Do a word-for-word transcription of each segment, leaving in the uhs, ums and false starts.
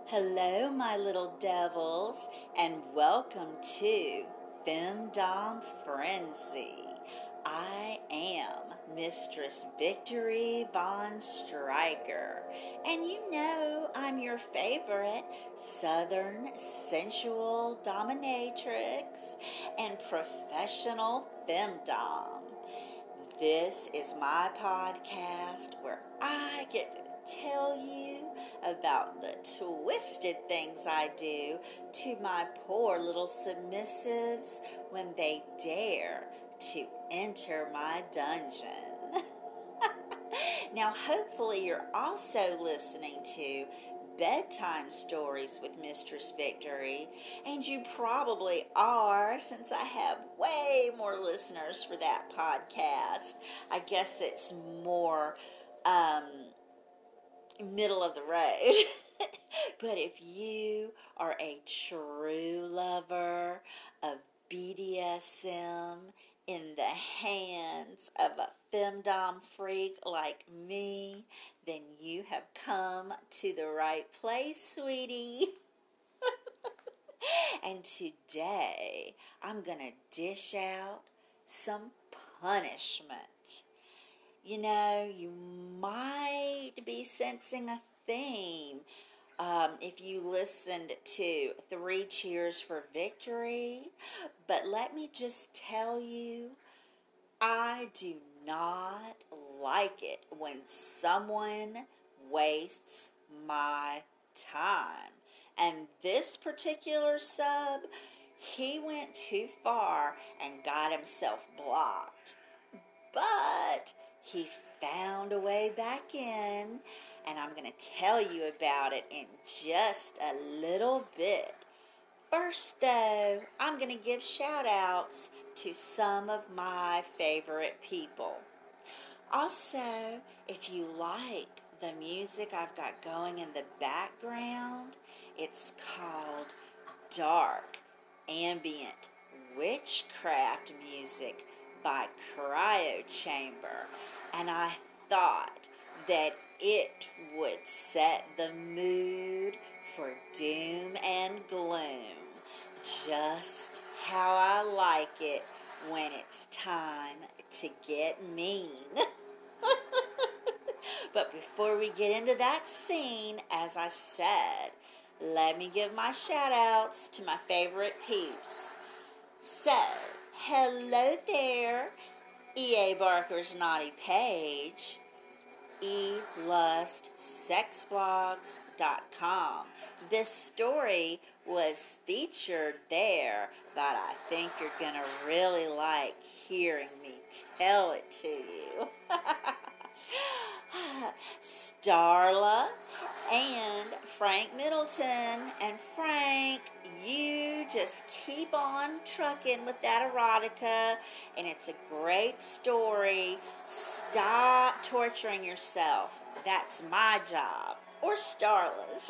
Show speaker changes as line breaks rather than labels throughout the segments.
Hello, my little devils, and welcome to Femdom Frenzy. I am Mistress Victory Von Stryker, and you know I'm your favorite Southern sensual dominatrix and professional femdom. This is my podcast where I get to tell you about the twisted things I do to my poor little submissives when they dare to enter my dungeon. Now, hopefully you're also listening to Bedtime Stories with Mistress Victory, and you probably are, since I have way more listeners for that podcast. I guess it's more um, middle of the road. But if you are a true lover of B D S M in the hands of a femdom freak like me, then you have come to the right place, sweetie. And today, I'm going to dish out some punishment. You know, you might be sensing a theme um, if you listened to Three Cheers for Victory. But let me just tell you, I do not like it when someone wastes my time. And this particular sub, he went too far and got himself blocked. But he found a way back in, and I'm going to tell you about it in just a little bit. First, though, I'm going to give shout-outs to some of my favorite people. Also, if you like the music I've got going in the background, it's called Dark Ambient Witchcraft Music by Cryo Chamber, and I thought that it would set the mood for doom and gloom, just how I like it when it's time to get mean. But before we get into that scene, as I said, let me give my shout outs to my favorite peeps. So, hello there, E A Barker's Naughty Page, e lust sex blogs dot com. This story was featured there, but I think you're going to really like hearing me tell it to you. Starla and Frank Middleton. And Frank, you just keep on trucking with that erotica, and it's a great story. Stop torturing yourself. That's my job. Or Starla's.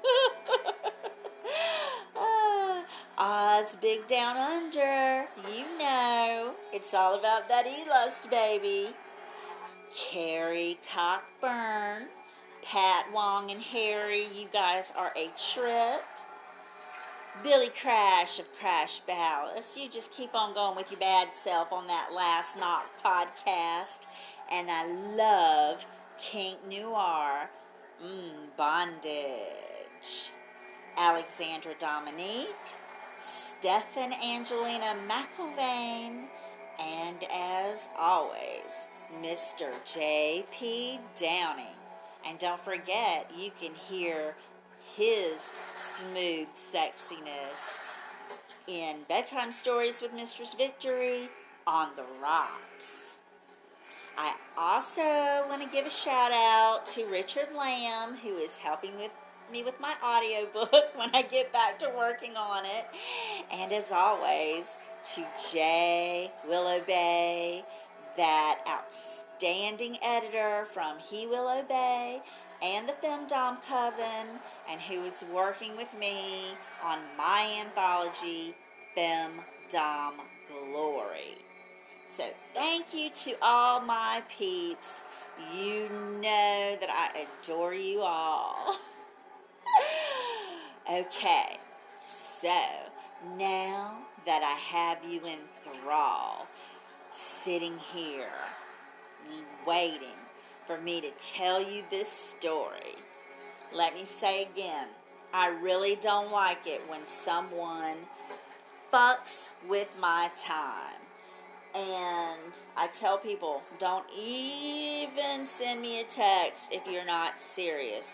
uh, Oz Big Down Under. You know, it's all about that E-lust, baby. Carrie Cockburn, Pat Wong and Harry, you guys are a trip. Billy Crash of Crash Palace, you just keep on going with your bad self on that Last Knock podcast. And I love Kink Noir, mmm, Bondage. Alexandra Dominique, Stephen Angelina McIlvain, and as always, Mister J P Downing. And don't forget, you can hear his smooth sexiness in Bedtime Stories with Mistress Victory on the Rocks. I also want to give a shout out to Richard Lamb, who is helping with me with my audiobook when I get back to working on it. And as always, to Jay Willow Bay, that outstanding editor from He Will Obey and the Femdom Coven, and who is working with me on my anthology, Femdom Glory. So thank you to all my peeps. You know that I adore you all. Okay, so now that I have you in thrall, sitting here, waiting for me to tell you this story, let me say again, I really don't like it when someone fucks with my time. And I tell people, don't even send me a text if you're not serious.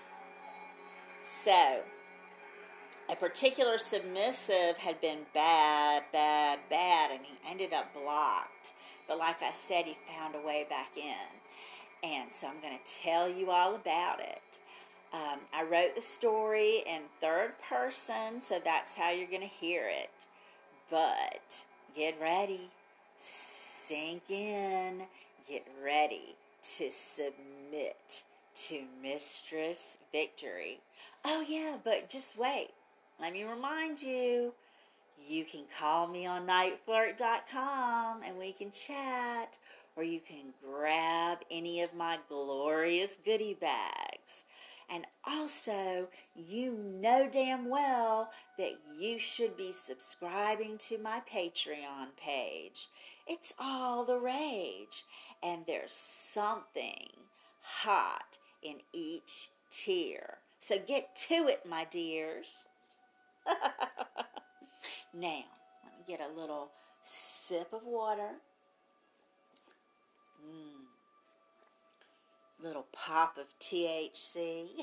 So, a particular submissive had been bad, bad, bad, and he ended up blocked. But like I said, he found a way back in. And so I'm going to tell you all about it. Um, I wrote the story in third person, so that's how you're going to hear it. But get ready. Sink in. Get ready to submit to Mistress Victory. Oh yeah, but just wait. Let me remind you, you can call me on night flirt dot com and we can chat, or you can grab any of my glorious goodie bags. And also, you know damn well that you should be subscribing to my Patreon page. It's all the rage, and there's something hot in each tier. So get to it, my dears. Now, let me get a little sip of water. Mmm. Little pop of T H C.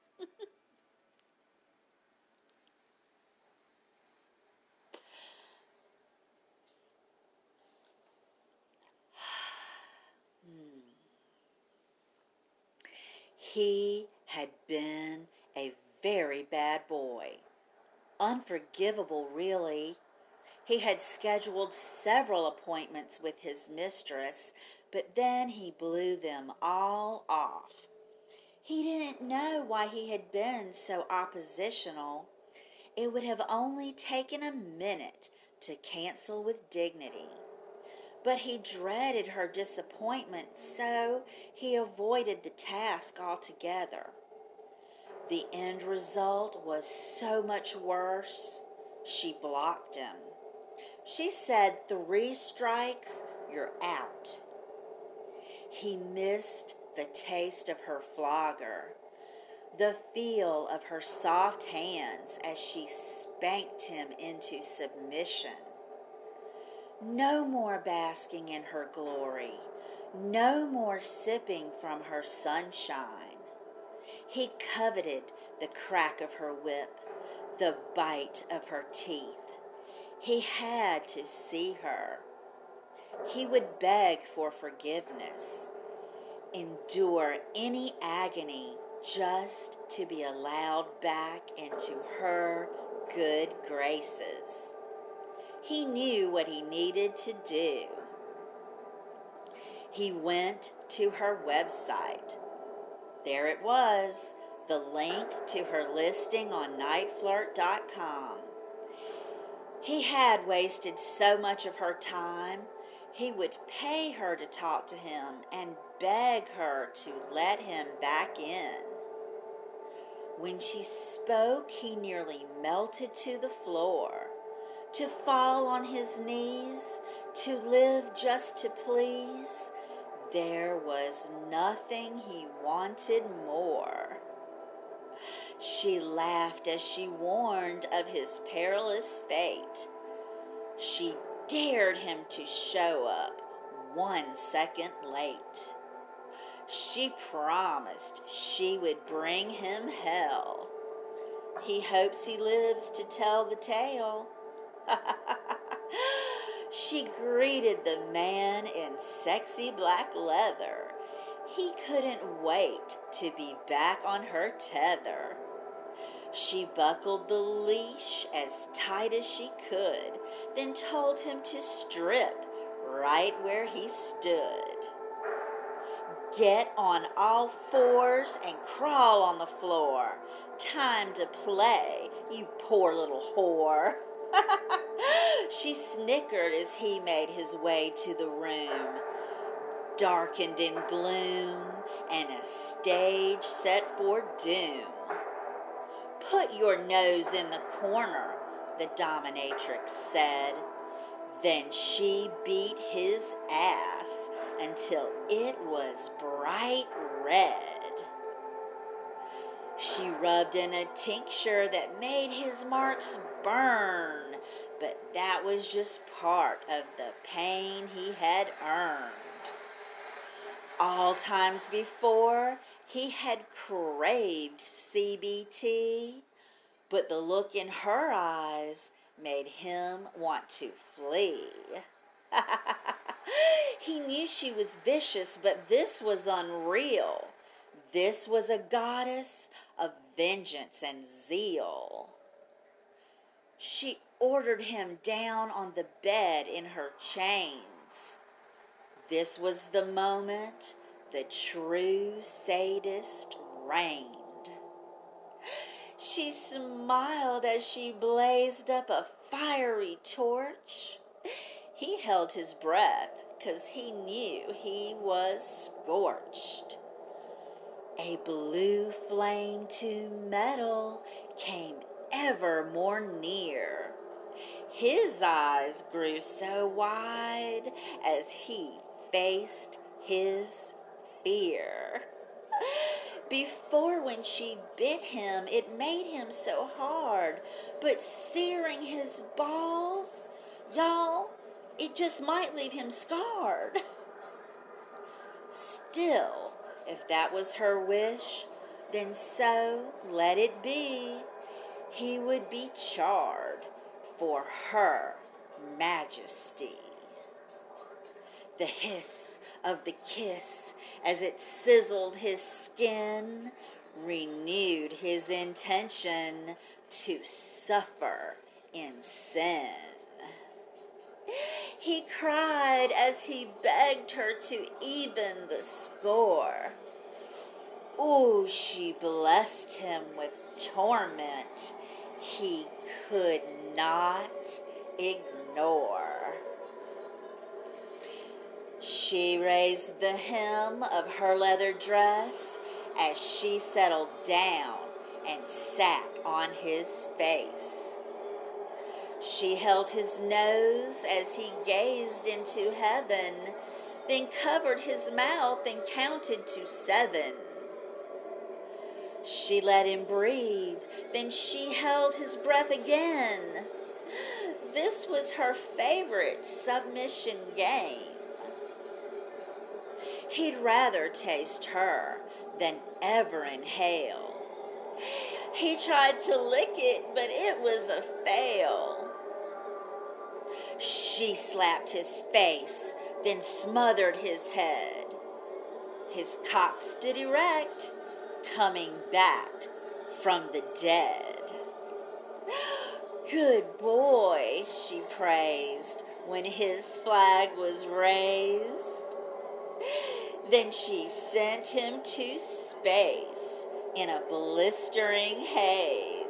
hmm. He had been a very bad boy. Unforgivable, really. He had scheduled several appointments with his mistress, but then he blew them all off. He didn't know why he had been so oppositional. It would have only taken a minute to cancel with dignity. But he dreaded her disappointment, so he avoided the task altogether. The end result was so much worse. She blocked him. She said, "Three strikes, you're out." He missed the taste of her flogger, the feel of her soft hands as she spanked him into submission. No more basking in her glory, no more sipping from her sunshine. He coveted the crack of her whip, the bite of her teeth. He had to see her. He would beg for forgiveness, endure any agony just to be allowed back into her good graces. He knew what he needed to do. He went to her website. There it was, the link to her listing on night flirt dot com. He had wasted so much of her time. He would pay her to talk to him and beg her to let him back in. When she spoke, he nearly melted to the floor. To fall on his knees, to live just to please, there was nothing he wanted more. She laughed as she warned of his perilous fate. She dared him to show up one second late. She promised she would bring him hell. He hopes he lives to tell the tale. She greeted the man in sexy black leather. He couldn't wait to be back on her tether. She buckled the leash as tight as she could, then told him to strip right where he stood. Get on all fours and crawl on the floor. Time to play, you poor little whore. She snickered as he made his way to the room, darkened in gloom and a stage set for doom. "Put your nose in the corner," the dominatrix said. Then she beat his ass until it was bright red. She rubbed in a tincture that made his marks burn, but that was just part of the pain he had earned. All times before, he had craved C B T, but the look in her eyes made him want to flee. He knew she was vicious, but this was unreal. This was a goddess of vengeance and zeal. She ordered him down on the bed in her chains. This was the moment the true sadist reigned. She smiled as she blazed up a fiery torch. He held his breath, 'cause he knew he was scorched. A blue flame to metal came ever more near. His eyes grew so wide as he faced his fear. Before, when she bit him, it made him so hard, but searing his balls, y'all, it just might leave him scarred. Still, if that was her wish, then so let it be. He would be charred for her majesty. The hiss of the kiss as it sizzled his skin renewed his intention to suffer in sin. He cried as he begged her to even the score. Ooh, she blessed him with torment he could not ignore. She raised the hem of her leather dress as she settled down and sat on his face. She held his nose as he gazed into heaven, then covered his mouth and counted to seven. She let him breathe, then she held his breath again. This was her favorite submission game. He'd rather taste her than ever inhale. He tried to lick it, but it was a fail. She slapped his face, then smothered his head. His cock stood erect, coming back from the dead. Good boy, she praised when his flag was raised. Then she sent him to space in a blistering haze.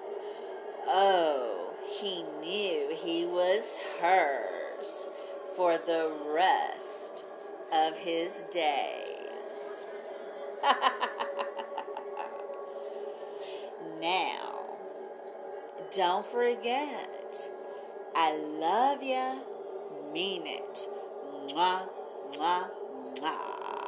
Oh, he knew he was hers for the rest of his days. Now, don't forget, I love ya, mean it. Mwah, mwah, mwah.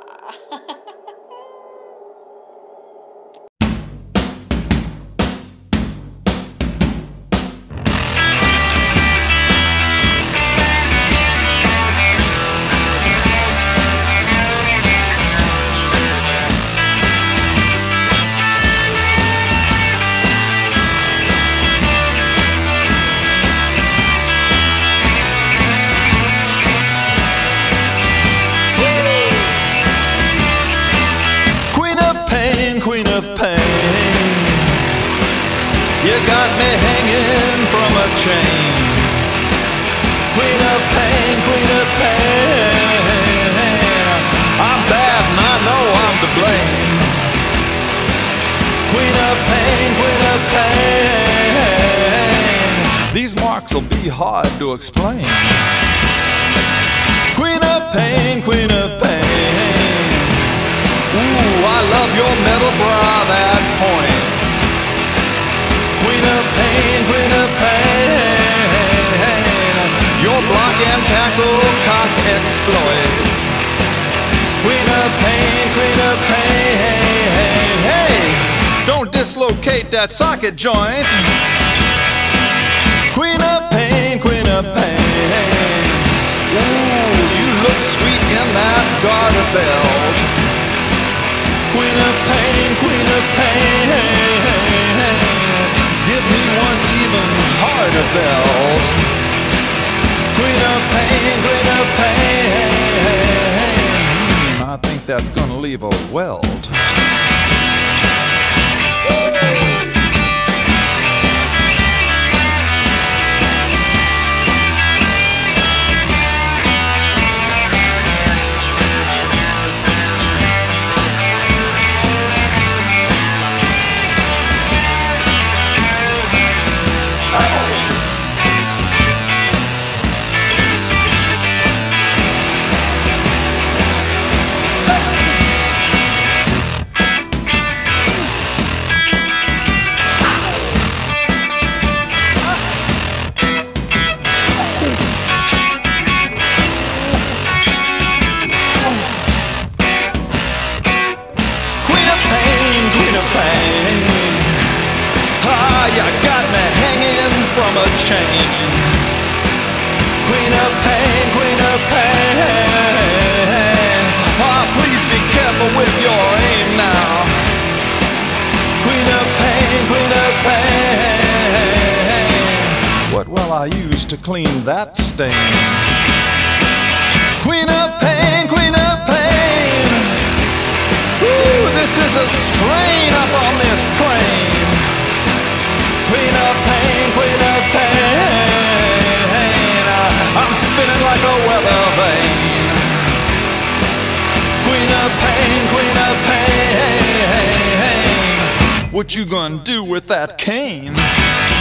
Chain. Queen of pain, queen of pain. I'm bad and I know I'm to blame. Queen of pain, queen of pain. These marks will be hard to explain. Queen of pain, queen of pain. Ooh, I love your metal bra that points. exploits. Queen of pain, queen of pain. Hey, don't dislocate that socket joint. Queen of pain, queen of pain. Ooh, you look sweet in that garter belt. Queen of pain, queen of pain. Give me one even harder belt. Queen of pain, queen of pain. I think that's gonna leave a welt. Chain. Queen of pain, queen of pain. Oh, please be careful with your aim now. Queen of pain, queen of pain. What will I use to clean that stain? Queen of pain, queen of pain. Ooh, this is a strain up on this plane. Queen of pain, queen of pain. I'm spinning like a weather vane. Queen of pain, queen of pain. What you gonna do with that cane?